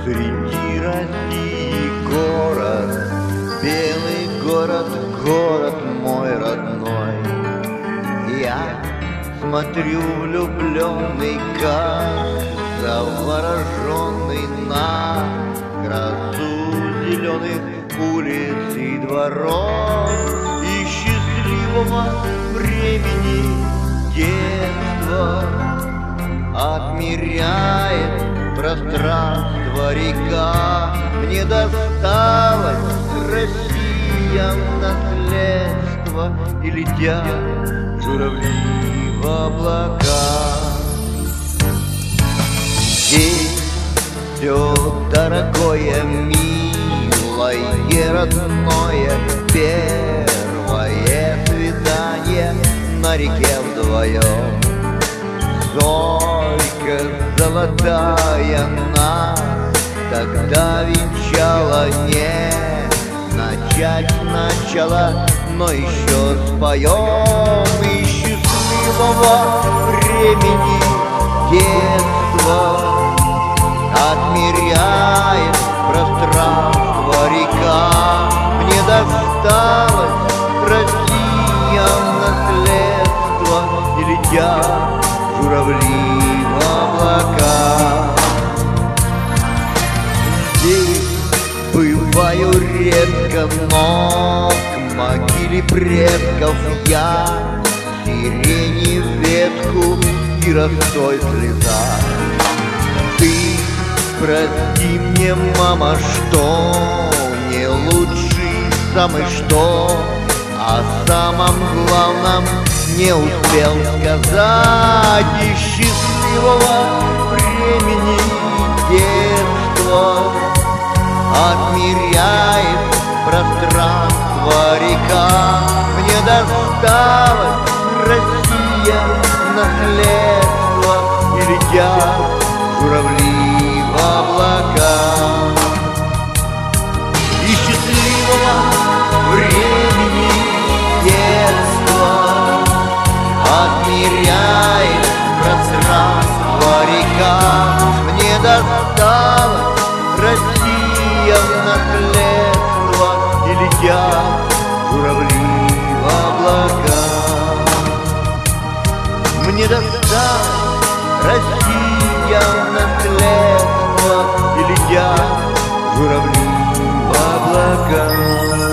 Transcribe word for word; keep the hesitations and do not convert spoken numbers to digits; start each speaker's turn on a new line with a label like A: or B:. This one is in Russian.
A: Среди России город, белый город, город мой родной. Я смотрю влюбленный, как завороженный на красу зеленых улиц и дворов и счастливого времени детства. Отмеряет пространство река, мне досталось Россия в наследство, и летят журавли в облака. Здесь все дорогое, милое, родное, первое свидание на реке вдвоем. Зорька золотая нас тогда венчала, не начать сначала, но еще споем. И счастливого времени детства отмеряет пространство река, мне досталось Россия в наследство, и летят журавли в облака. Здесь бываю редко, но к могиле предков я сирени ветку и росой слеза. Ты прости мне, мама, что не лучший самый что, о самом главном не успел сказать. И счастливого времени детства отмеряет пространство река, мне досталось Россия наследство, и летят журавли в облака. И счастливого времени детства отмеряет пространство река, мне досталось Россия в наследство, и летят журавли в облака. Мне досталось Россия в наследство, и летят журавли в облака.